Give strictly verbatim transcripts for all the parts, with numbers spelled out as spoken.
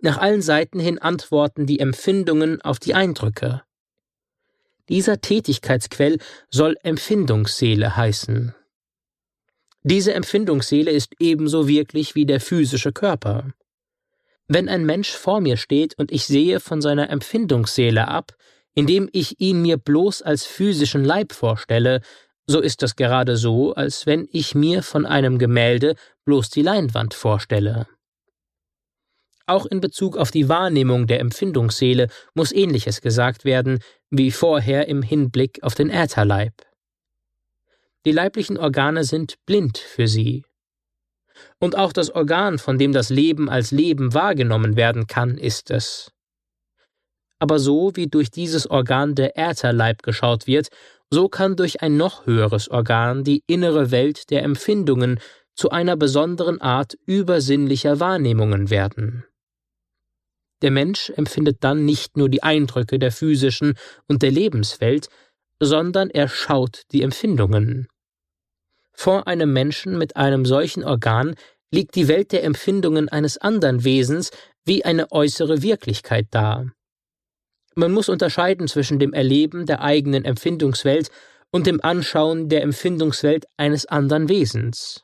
Nach allen Seiten hin antworten die Empfindungen auf die Eindrücke. Dieser Tätigkeitsquell soll Empfindungsseele heißen. Diese Empfindungsseele ist ebenso wirklich wie der physische Körper. Wenn ein Mensch vor mir steht und ich sehe von seiner Empfindungsseele ab, indem ich ihn mir bloß als physischen Leib vorstelle, so ist das gerade so, als wenn ich mir von einem Gemälde bloß die Leinwand vorstelle. Auch in Bezug auf die Wahrnehmung der Empfindungsseele muss Ähnliches gesagt werden, wie vorher im Hinblick auf den Ätherleib. Die leiblichen Organe sind blind für sie. Und auch das Organ, von dem das Leben als Leben wahrgenommen werden kann, ist es. Aber so wie durch dieses Organ der Ätherleib geschaut wird, so kann durch ein noch höheres Organ die innere Welt der Empfindungen zu einer besonderen Art übersinnlicher Wahrnehmungen werden. Der Mensch empfindet dann nicht nur die Eindrücke der physischen und der Lebenswelt, sondern er schaut die Empfindungen. Vor einem Menschen mit einem solchen Organ liegt die Welt der Empfindungen eines anderen Wesens wie eine äußere Wirklichkeit dar. Man muss unterscheiden zwischen dem Erleben der eigenen Empfindungswelt und dem Anschauen der Empfindungswelt eines anderen Wesens.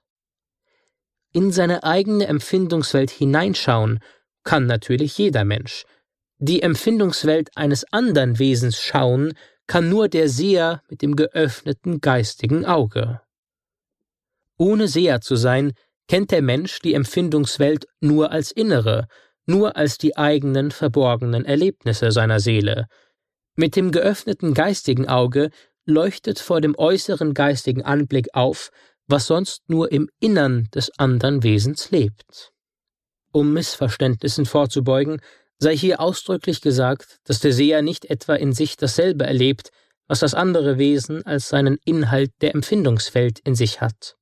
In seine eigene Empfindungswelt hineinschauen kann natürlich jeder Mensch. Die Empfindungswelt eines anderen Wesens schauen kann nur der Seher mit dem geöffneten geistigen Auge. Ohne Seher zu sein, kennt der Mensch die Empfindungswelt nur als innere, nur als die eigenen verborgenen Erlebnisse seiner Seele. Mit dem geöffneten geistigen Auge leuchtet vor dem äußeren geistigen Anblick auf, was sonst nur im Innern des anderen Wesens lebt. Um Missverständnissen vorzubeugen, sei hier ausdrücklich gesagt, dass der Seher nicht etwa in sich dasselbe erlebt, was das andere Wesen als seinen Inhalt der Empfindungswelt in sich hat.